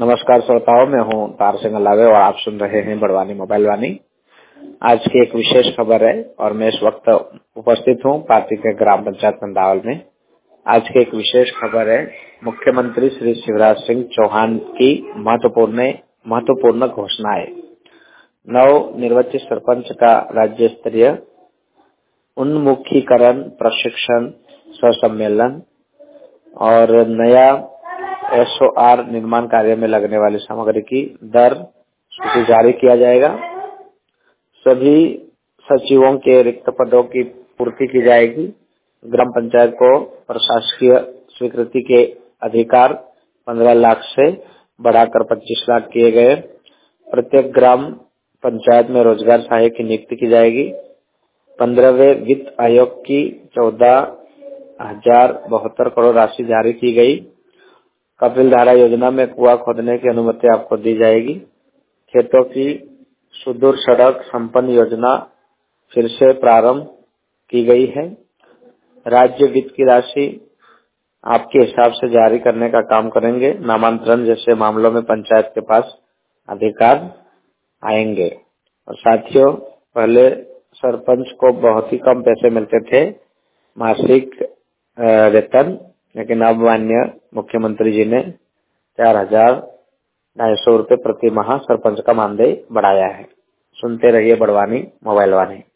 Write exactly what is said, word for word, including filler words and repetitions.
नमस्कार श्रोताओं, मैं हूं तार सिंह अलावे और आप सुन रहे हैं बड़वानी मोबाइल वानी। आज की एक विशेष खबर है और मैं इस वक्त उपस्थित हूं पार्टी के ग्राम पंचायत कंदावल में। आज की एक विशेष खबर है, मुख्यमंत्री श्री शिवराज सिंह चौहान की महत्वपूर्ण महत्वपूर्ण घोषणाएं। नव निर्वाचित सरपंच का राज्य स्तरीय उन्मुखीकरण प्रशिक्षण सह सम्मेलन और नया एस ओ आर निर्माण कार्य में लगने वाली सामग्री की दर सूची जारी किया जाएगा। सभी सचिवों के रिक्त पदों की पूर्ति की जाएगी। ग्राम पंचायत को प्रशासकीय स्वीकृति के अधिकार पंद्रह लाख से बढ़ाकर पच्चीस लाख किए गए। प्रत्येक ग्राम पंचायत में रोजगार सहायक की नियुक्ति की जाएगी। पंद्रहवें वित्त आयोग की चौदह हजार बहत्तर करोड़ राशि जारी की गई। कपिल धारा योजना में कुआं खोदने की अनुमति आपको दी जाएगी। खेतों की सुदूर सड़क संपन्न योजना फिर से प्रारंभ की गई है। राज्य वित्त की राशि आपके हिसाब से जारी करने का काम करेंगे। नामांतरण जैसे मामलों में पंचायत के पास अधिकार आएंगे। और साथियों, पहले सरपंच को बहुत ही कम पैसे मिलते थे मासिक वेतन, लेकिन अब माननीय मुख्यमंत्री जी ने चार हजार ढाई सौ रूपये प्रति माह सरपंच का मानदेय बढ़ाया है। सुनते रहिए बड़वानी मोबाइल वानी।